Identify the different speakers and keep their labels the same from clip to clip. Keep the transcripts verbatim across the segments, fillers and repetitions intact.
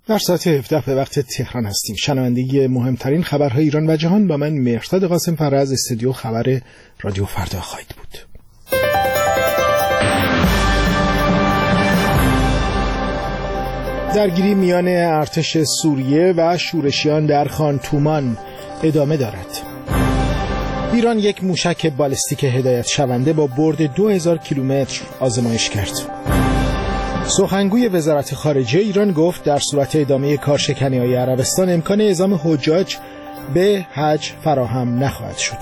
Speaker 1: در ساعت هفده به وقت تهران هستیم. شنونده مهمترین خبرهای ایران و جهان با من مهرداد قاسم فر از استودیو خبر رادیو فردا خواهید بود. درگیری میان ارتش سوریه و شورشیان در خان تومان ادامه دارد. ایران یک موشک بالستیک هدایت شونده با برد دو هزار کیلومتر آزمایش کرد. سخنگوی وزارت خارجه ایران گفت در صورت ادامه کارشکنی‌های عربستان امکان اعزام حجاج به حج فراهم نخواهد شد.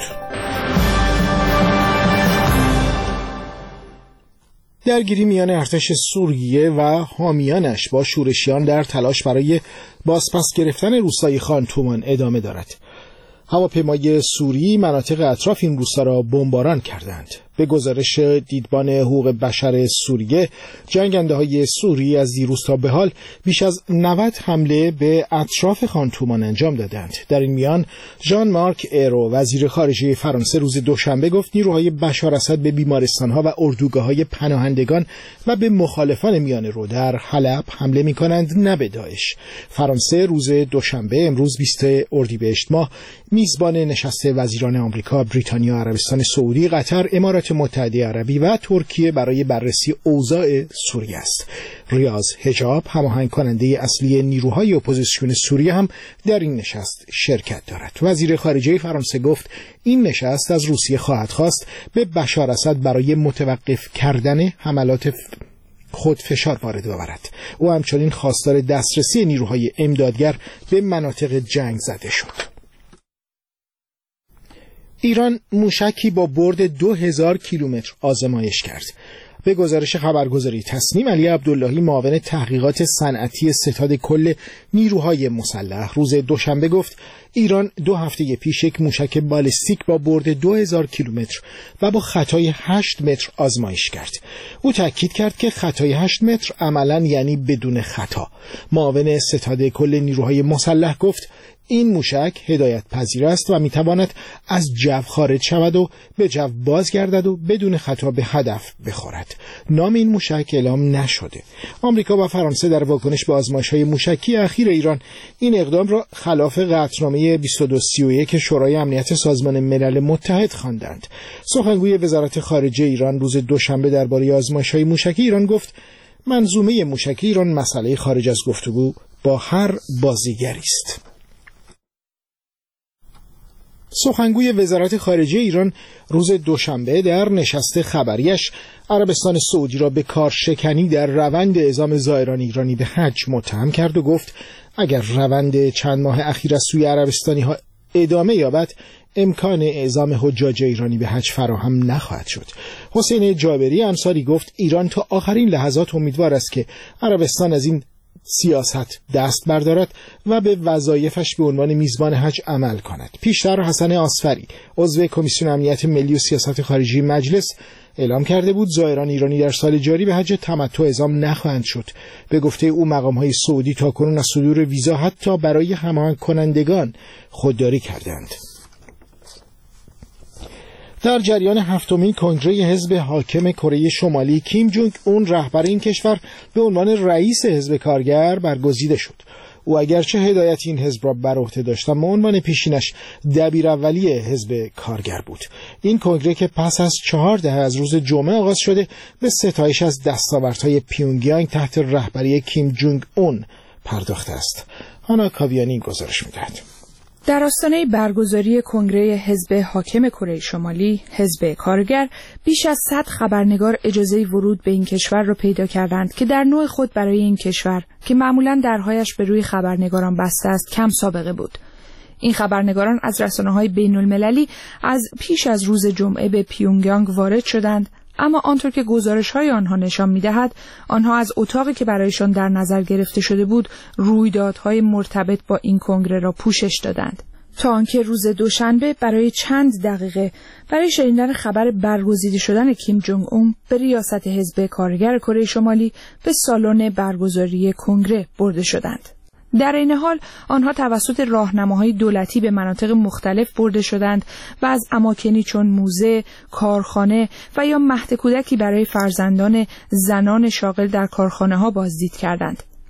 Speaker 1: درگیری میان ارتش سوریه و حامیانش با شورشیان در تلاش برای بازپس گرفتن روستای خان تومان ادامه دارد. هواپیمای سوری مناطق اطراف این روستا را بمباران کردند. به گزارش دیدبان حقوق بشر سوریه، جنگنده‌های سوری از دیروز تا به حال بیش از نود حمله به اطراف خان تومان انجام دادند. در این میان ژان مارک ایرو وزیر خارجه فرانسه روز دوشنبه گفت نیروهای بشار اسد به بیمارستان‌ها و اردوگاه‌های پناهندگان و به مخالفان میانه رو در حلب حمله می‌کنند، نه به داعش. فرانسه روز دوشنبه امروز بیست اردیبهشت ماه میزبان نشست وزیران آمریکا، بریتانیا، عربستان سعودی، قطر، امارات متحده عربی و ترکیه برای بررسی اوضاع سوریه است. ریاض حجاب، هماهنگ کننده اصلی نیروهای اپوزیسیون سوریه، هم در این نشست شرکت دارد. وزیر خارجه فرانسه گفت این نشست از روسیه خواهد خواست به بشار اسد برای متوقف کردن حملات خود فشار وارد آورد. او همچنین خواستار دسترسی نیروهای امدادگر به مناطق جنگ زده شد. ایران موشکی با برد دو هزار کیلومتر آزمایش کرد. به گزارش خبرگزاری تصنیم، علی عبداللهی معاون تحقیقات صنعتی ستاد کل نیروهای مسلح روز دوشنبه گفت ایران دو هفته پیش یک موشک بالستیک با برد دو هزار کیلومتر و با خطای هشت متر آزمایش کرد. او تاکید کرد که خطای هشت متر عملاً یعنی بدون خطا. معاون ستاد کل نیروهای مسلح گفت این موشک هدایت پذیر است و میتواند از جو خارج شود و به جو بازگردد و بدون خطا به هدف بخورد. نام این موشک اعلام نشده. آمریکا و فرانسه در واکنش به آزمایش‌های موشکی اخیر ایران این اقدام را خلاف قطعنامه بیست و دو سی و یک شورای امنیت سازمان ملل متحد خواندند. سخنگوی وزارت خارجه ایران روز دوشنبه درباره آزمایش‌های موشکی ایران گفت منظومه موشکی ایران مسئله خارج از گفتگو با هر بازیگری است. سخنگوی وزارت خارجه ایران روز دوشنبه در نشست خبریش عربستان سعودی را به کارشکنی در روند اعزام زائران ایرانی به حج متهم کرد و گفت اگر روند چند ماه اخیر از سوی عربستانی ها ادامه یابد امکان اعزام حجاج ایرانی به حج فراهم نخواهد شد. حسین جابری انصاری گفت ایران تا آخرین لحظات امیدوار است که عربستان از این سیاست دست بردارد و به وظایفش به عنوان میزبان حج عمل کند. پیشتر حسن آصفری عضو کمیسیون امنیت ملی و سیاست خارجی مجلس اعلام کرده بود زائران ایرانی در سال جاری به حج تمتع اعزام نخواهند شد. به گفته او مقام‌های سعودی تاکنون از صدور ویزا حتی برای هماهنگ کنندگان خودداری کردند. در جریان هفتمین کنگره حزب حاکم کره شمالی، کیم جونگ اون رهبر این کشور به عنوان رئیس حزب کارگر برگزیده شد. او اگرچه هدایت این حزب را بر عهده داشت اما عنوان پیشینش دبیر اولی حزب کارگر بود. این کنگره که پس از چهار دهه از روز جمعه آغاز شده به ستایش از دستاوردهای پیونگیانگ تحت رهبری کیم جونگ اون پرداخته است. هانا کاویانی گزارش می‌دهد.
Speaker 2: در آستانه برگزاری کنگره حزب حاکم کره شمالی، حزب کارگر، بیش از صد خبرنگار اجازه ورود به این کشور را پیدا کردند که در نوع خود برای این کشور که معمولاً درهایش به روی خبرنگاران بسته است کم سابقه بود. این خبرنگاران از رسانه‌های بین‌المللی از پیش از روز جمعه به پیونگیانگ وارد شدند، اما آنطور که گزارش‌های آنها نشان می‌دهد، آنها از اتاقی که برایشان در نظر گرفته شده بود، رویدادهای مرتبط با این کنگره را پوشش دادند. تا آنکه روز دوشنبه برای چند دقیقه برای شنیدن خبر برگزیده شدن کیم جونگ اون به ریاست حزب کارگر کره شمالی به سالن برگزاری کنگره برده شدند. در این حال آنها توسط راهنماهای دولتی به مناطق مختلف برده شدند و از اماکنی چون موزه، کارخانه و یا مهد کودکی برای فرزندان زنان شاغل در کارخانه ها بازدید کردند.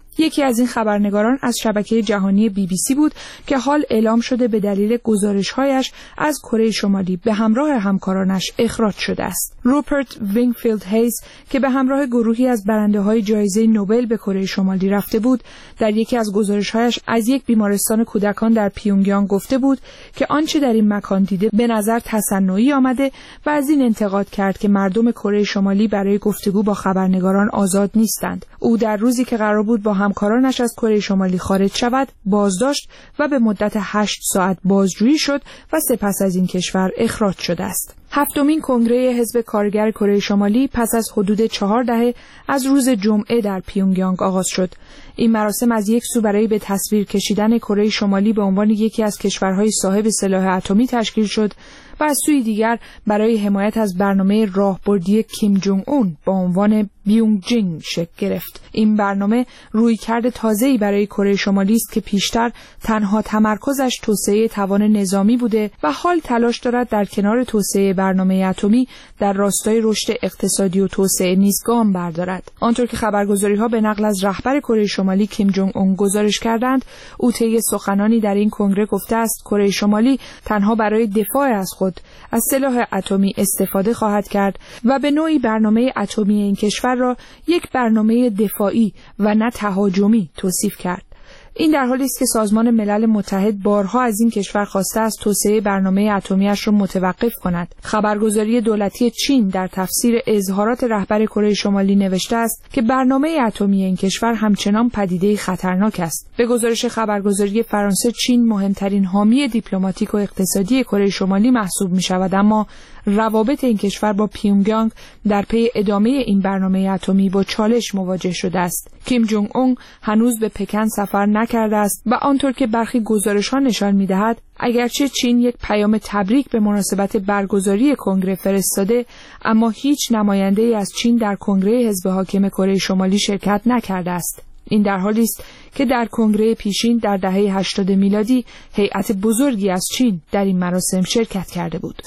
Speaker 2: یکی از این خبرنگاران از شبکه جهانی بی بی سی بود که حال اعلام شده به دلیل گزارش‌هایش از کره شمالی به همراه همکارانش اخراج شده است. روپرت وینگفیلد هیز که به همراه گروهی از برنده‌های جایزه نوبل به کره شمالی رفته بود، در یکی از گزارش‌هایش از یک بیمارستان کودکان در پیونگیانگ گفته بود که آنچه در این مکان دیده به نظر تصنعی آمده و از این انتقاد کرد که مردم کره شمالی برای گفتگو با خبرنگاران آزاد نیستند. او در روزی که قرار بود با همکارانش از کره شمالی خارج شود بازداشت و به مدت هشت ساعت بازجویی شد و سپس از این کشور اخراج شده است. هفتمین کنگره حزب کارگر کره شمالی پس از حدود چهار دهه از روز جمعه در پیونگیانگ آغاز شد. این مراسم از یک سو برای به تصویر کشیدن کره شمالی به عنوان یکی از کشورهای صاحب سلاح اتمی تشکیل شد و از سوی دیگر برای حمایت از برنامه راهبردی کیم جونگ اون با عنوان بیونگجینگ شکل گرفت. این برنامه رویکرد تازه‌ای برای کره شمالی است که پیشتر تنها تمرکزش توسعه توان نظامی بوده و حال تلاش دارد در کنار توسعه برنامه اتمی در راستای رشد اقتصادی و توسعه نیز گام بردارد. آنطور که خبرگزاری‌ها به نقل از رهبر کره شمالی کیم جونگ اون گزارش کردند، او طی سخنانی در این کنگره گفته است کره شمالی تنها برای دفاع از خود از سلاح اتمی استفاده خواهد کرد و به نوعی برنامه اتمی این کشور را یک برنامه دفاعی و نه تهاجمی توصیف کرد. این در حالی است که سازمان ملل متحد بارها از این کشور خواسته است توسعه برنامه اتمی‌اش را متوقف کند. خبرگزاری دولتی چین در تفسیر اظهارات رهبر کره شمالی نوشته است که برنامه اتمی این کشور همچنان پدیده خطرناک است. به گزارش خبرگزاری فرانسه، چین مهمترین حامی دیپلماتیک و اقتصادی کره شمالی محسوب می‌شود، اما روابط این کشور با پیونگیانگ در پی ادامه این برنامه اتمی با چالش مواجه شده است. کیم جونگ اون هنوز به پکن سفر نکرده است و آنطور که برخی گزارش‌ها نشان می‌دهد اگرچه چین یک پیام تبریک به مناسبت برگزاری کنگره فرستاده، اما هیچ نماینده‌ای از چین در کنگره حزب حاکم کره شمالی شرکت نکرده است. این در حالی است که در کنگره پیشین در دهه هشتاد میلادی هیئت بزرگی از چین در این مراسم شرکت کرده بود.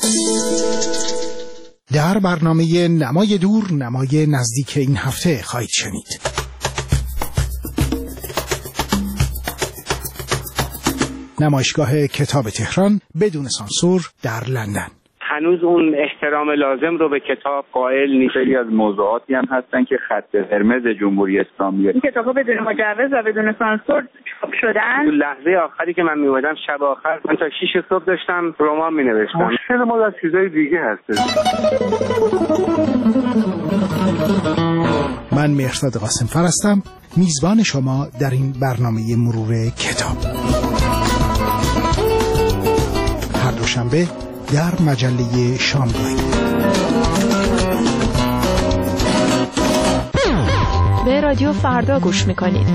Speaker 1: در برنامه نمای دور نمای نزدیک این هفته خواهید شنید. نمایشگاه کتاب تهران بدون سانسور در لندن.
Speaker 3: هنوز اون احترام لازم رو به کتاب قائل نیست. خیلی از موضوعاتی هم هستن که خط قرمز جمهوری اسلامی.
Speaker 4: این کتاب‌ها بدون مجوز و بدون سانسور چاپ شدن.
Speaker 3: لحظه آخری که من میومدم شب آخر من تا شیش صبح داشتم رمان مینوشتم. مشکل ما از چیزای دیگه هست.
Speaker 1: من مهرزاد قاسم‌فر هستم، میزبان شما در این برنامه مرور کتاب. هر دوشنبه در مجله شامگاهی.
Speaker 5: به رادیو فردا گوش میکنید.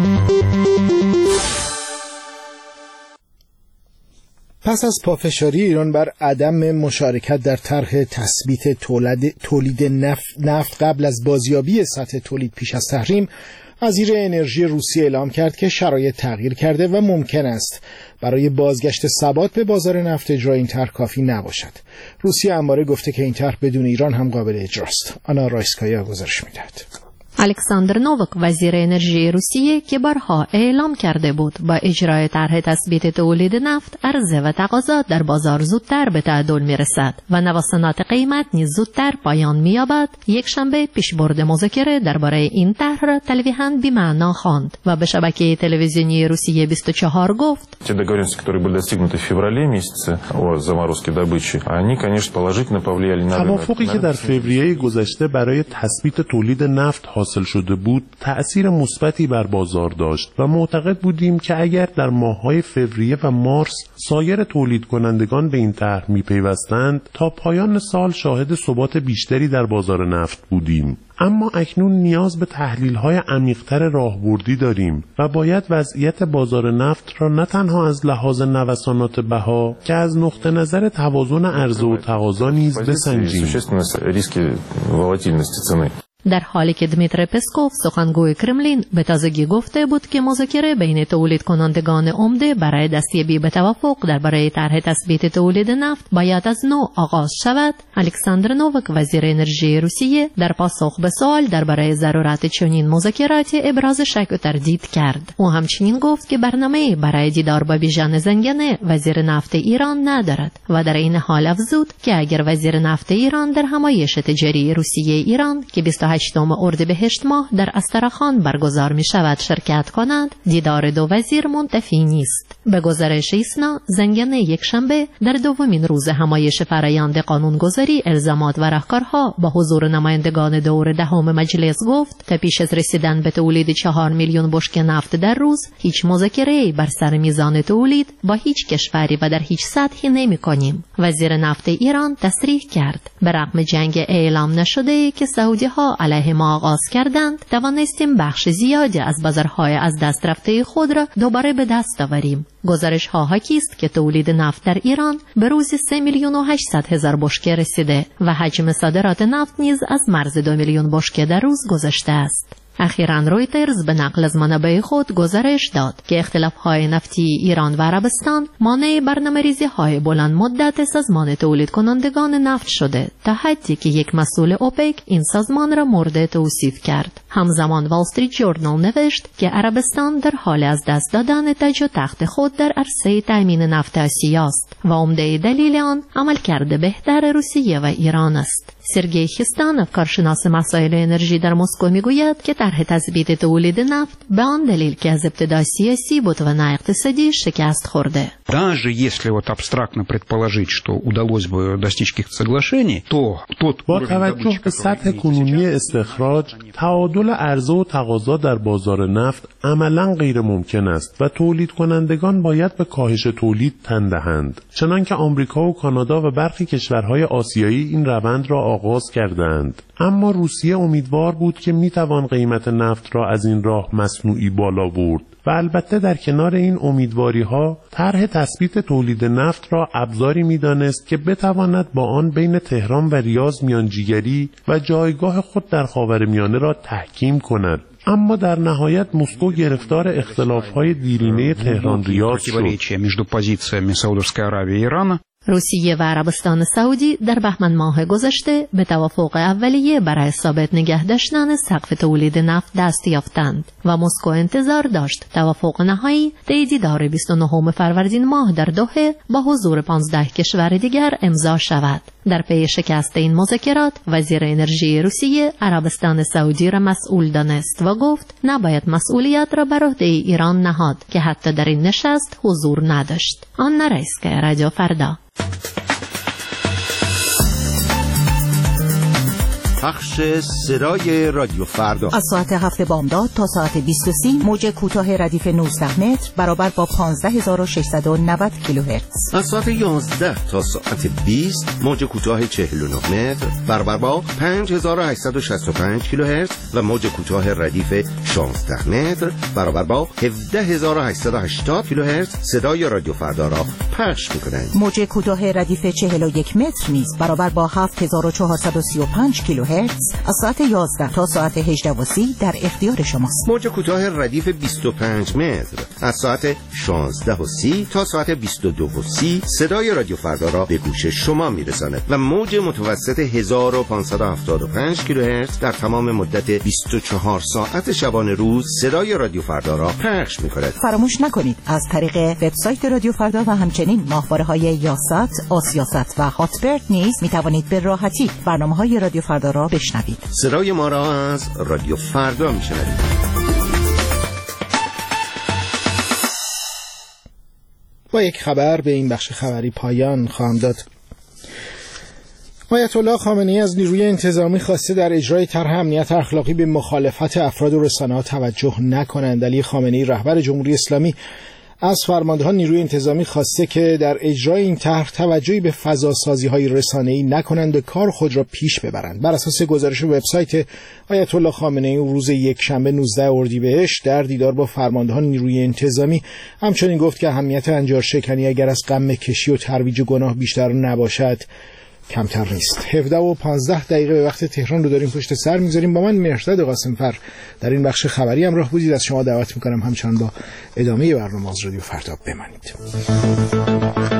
Speaker 1: پس از پافشاری ایران بر عدم مشارکت در طرح تثبیت تولید تولید نفت, نفت قبل از بازیابی سطح تولید پیش از تحریم، وزیر انرژی روسیه اعلام کرد که شرایط تغییر کرده و ممکن است برای بازگشت ثبات به بازار نفت اجرای این طرح کافی نباشد. روسیه همواره گفته که این طرح بدون ایران هم قابل اجراست. آنا رایسکایا گزارش می‌دهد.
Speaker 6: الکساندر نووک وزیر انرژی روسیه که بارها اعلام کرده بود با اجرای طرح تثبیت تولید نفت عرضه و تقاضا در بازار زودتر به تعادل میرسد و نوسانات قیمت نیز زودتر پایان می‌یابد، یک شنبه پیشبرد مذاکره درباره این طرح را تلویحاً بی‌معنا خواند و به شبکه تلویزیونی روسیه بیست و چهار گفت:
Speaker 7: Те договоренности, которые были достигнуты в феврале месяце о заморозке добычи, они, конечно, положительно повлияли на
Speaker 8: توافقی که در فوریه گذشته برای تثبیت تولید نفت حاصل شده بود تأثیر مثبتی بر بازار داشت و معتقد بودیم که اگر در ماه‌های فوریه و مارس سایر تولید کنندگان به این طرح می‌پیوستند تا پایان سال شاهد ثبات بیشتری در بازار نفت بودیم. اما اکنون نیاز به تحلیل‌های عمیق‌تر راهبردی داریم و باید وضعیت بازار نفت را نه تنها از لحاظ نوسانات بها که از نقطه نظر توازن عرضه و تقاضا نیز بسنجیم.
Speaker 6: در حالی که دمیتر پسکوف سخنگوی کرملین به تازگی گفته بود که مذاکره بین تولید کنندگان عمده برای دستیابی به توافق درباره طرح تثبیت تولید نفت باید از نو آغاز شود، الکساندر نووک وزیر انرژی روسیه در پاسخ به سوال درباره ضرورت چنین مذاکراتی ابراز شک و تردید کرد. او همچنین گفت که برنامه برای دیدار با بیژن زنگنه وزیر نفت ایران ندارد و در این حال افزود که اگر وزیر نفت ایران در همایش تجاری روسیه ایران که بیست و هشتم اردیبهشت ماه در استرخان برگزار می شود شرکت کنند، دیدار دو وزیر منتفی نیست. به گزارش ایسنا، زنگنه یک شنبه در دومین روز همایش فرآیند قانونگذاری الزامات و راهکارها با حضور نمایندگان دور دهم مجلس گفت تا پیش از رسیدن به تولید چهار میلیون بشکه نفت در روز هیچ مذاکره‌ای بر سر میزان تولید با هیچ کشوری و در هیچ سطحی نمی کنیم. وزیر نفت ایران تصریح کرد به رغم جنگ اعلام نشده که سعودی ها علیه ما آغاز کردند، توانستیم بخش زیادی از بازارهای از دست رفته خود را دوباره به دست آوریم. گزارش ها حاکی است که تولید نفت در ایران به روزی سه میلیون و هشتصد هزار بشکه رسیده و حجم صادرات نفت نیز از مرز دو میلیون بشکه در روز گذشته است. اخیراً رویترز به نقل از منابع خود گزارش داد که اختلاف‌های نفتی ایران و عربستان مانع برنامه‌ریزی‌های بلند مدت سازمان تولید کنندگان نفت شده تا حدی که یک مسئول اوپک این سازمان را مورد توصیف کرد. همزمان وال استریت ژورنال نوشت که عربستان در حال از دست دادن تاج و تخت خود در عرصه تامین نفت آسیا است و عمده دلیل آن عملکرد بهتر روسیه و ایران است. سرگئی خیستانوف کارشناس مسائل انرژی در مسکو میگوید که طرح تثبیت تولید نفت به آن دلیل که از ابتدا سیاسی بود و نه اقتصادی شکست خورده.
Speaker 9: Даже если вот абстрактно предположить, что удалось бы достичь каких-то соглашений, то тот
Speaker 8: با توجه به سطح کنونی استخراج، تعادل عرضه و تقاضا در بازار نفت عملاً غیر ممکن است و تولید کنندگان باید به کاهش تولید تن دهند. چنانکه آمریکا و کانادا و برخی کشورهای آسیایی این روند را آغاز کردند. اما روسیه امیدوار بود که میتوان قیمت نفت را از این راه مصنوعی بالا برد و البته در کنار این امیدواری ها طرح تثبیت تولید نفت را ابزاری میدانست که بتواند با آن بین تهران و ریاض میانجیگری و جایگاه خود در خاورمیانه را تحکیم کند. اما در نهایت مسکو گرفتار اختلاف‌های دیرینه تهران ریاض شد.
Speaker 6: روسیه و عربستان سعودی در بهمن ماه گذشته به توافق اولیه برای ثابت نگه داشتن سقف تولید نفت دست یافتند و مسکو انتظار داشت توافق نهایی طی دیدار بیست و نهم فروردین ماه در دوحه با حضور پانزده کشور دیگر امضا شود. در پی شکست این مذاکرات، وزیر انرژی روسیه عربستان سعودی را مسئول دانست و گفت نباید مسئولیت را بر عهده ایران نهاد که حتی در این نشست حضور نداشت. آن نرایسکه، رادیو فردا.
Speaker 10: پخش صدای رادیو فردا
Speaker 11: از ساعت هفت بامداد تا ساعت بیست و سه موج کوتاه ردیف نوزده متر برابر با پانزده هزار و ششصد و نود کیلوهرتز.
Speaker 10: از ساعت یازده تا ساعت بیست موج کوتاه چهل و نه متر برابر با پنج هزار و هشتصد و شصت و پنج کیلوهرتز و موج کوتاه ردیف شانزده متر برابر با هفده هزار و هشتصد و هشتاد کیلوهرتز صدای رادیو فردا را پخش می‌کنند.
Speaker 11: موج کوتاه ردیف چهل و یک متر نیز برابر با هفت هزار و چهارصد و سی و پنج کیلوهرتز از ساعت یازده تا ساعت هجده و سی در اختیار شماست.
Speaker 10: موج کوتاه ردیف بیست و پنج متر از ساعت شانزده و سی تا ساعت بیست و دو و سی صدای رادیو فردا را به گوش شما میرساند و موج متوسط هزار و پانصد و هفتاد و پنج کیلوهرتز در تمام مدت بیست و چهار ساعت شبانه روز صدای رادیو فردا را پخش می‌کند.
Speaker 11: فراموش نکنید از طریق وبسایت رادیو فردا و همچنین ماهواره‌های یاست، آسیاست و هاتبرد نیز می‌توانید به راحتی برنامه‌های رادیو فردا را بشنوید.
Speaker 10: صدای ما را از رادیو فردا میشنوید.
Speaker 1: با یک خبر به این بخش خبری پایان خواهم داد. آیت الله خامنه‌ای از نیروی انتظامی خواسته در اجرای طرح امنیت اخلاقی به مخالفت افراد و رسانه‌ها توجه نکنند. علی خامنه‌ای رهبر جمهوری اسلامی از فرماندهان نیروی انتظامی خواسته که در اجرای این طرح توجهی به فضاسازی‌های رسانه‌ای نکنند و کار خود را پیش ببرند. بر اساس گزارش وبسایت آیت الله خامنه‌ای روز یکشنبه نوزده اردیبهشت در دیدار با فرماندهان نیروی انتظامی همچنین گفت که اهمیت انجارشکنی اگر از غم کشی و ترویج گناه بیشتر نباشد کمتر نیست. هفده و پانزده دقیقه به وقت تهران رو داریم پشت سر میگذاریم. با من مهرداد قاسمفر در این بخش خبری همراه بودید. از شما دعوت میکنم همچنان با ادامه برنامه از رادیو فردا بمانید.